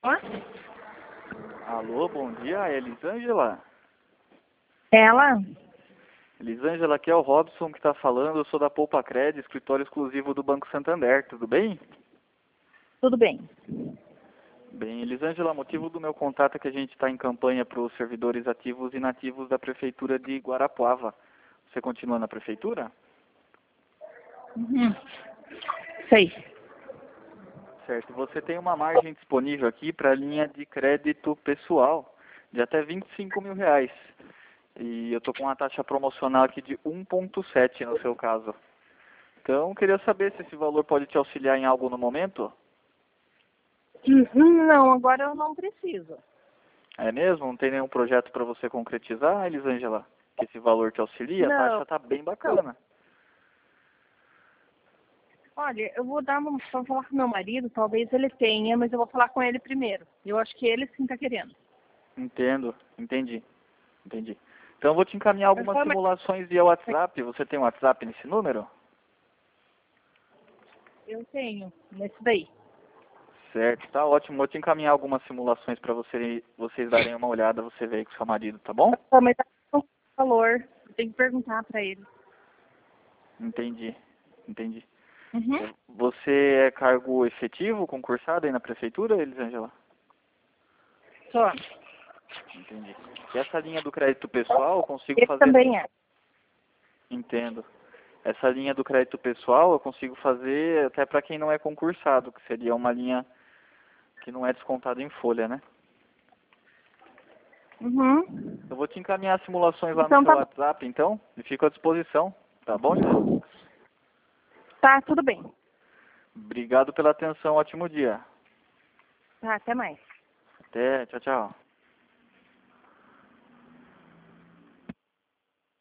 Alô, bom dia, é Elisângela? Ela? Elisângela, aqui é o Robson que está falando, eu sou da Poupa Cred, escritório exclusivo do Banco Santander, tudo bem? Tudo bem. Bem, Elisângela, motivo do meu contato é que a gente está em campanha para os servidores ativos e inativos da Prefeitura de Guarapuava. Você continua na Prefeitura? Sei. Certo, você tem uma margem disponível aqui para a linha de crédito pessoal de até R$ 25.000. E eu estou com uma taxa promocional aqui de 1,7 no seu caso. Então, queria saber se esse valor pode te auxiliar em algo no momento. Não, agora eu não preciso. É mesmo? Não tem nenhum projeto para você concretizar, Elisângela? Que esse valor te auxilia? A Não. taxa está bem bacana. Olha, eu vou vou falar com meu marido, talvez ele tenha, mas eu vou falar com ele primeiro. Eu acho que ele sim está querendo. Entendo, entendi. Então, eu vou te encaminhar algumas simulações via WhatsApp. Você tem um WhatsApp nesse número? Eu tenho, nesse daí. Certo, tá ótimo. Vou te encaminhar algumas simulações para vocês darem uma olhada, você ver aí com seu marido, tá bom? Mas tá com valor, tem que perguntar para ele. Entendi. Uhum. Você é cargo efetivo, concursado aí na prefeitura, Elisângela? Só. Entendi. E essa linha do crédito pessoal eu consigo Ele fazer... também é. Entendo. Essa linha do crédito pessoal eu consigo fazer até para quem não é concursado, que seria uma linha que não é descontada em folha, né? Uhum. Eu vou te encaminhar as simulações lá no Então seu tá, WhatsApp, então, e fico à disposição. Tá bom, Elisângela? tá tudo bem. Obrigado pela atenção, ótimo dia. Tá, até mais. Até, tchau, tchau.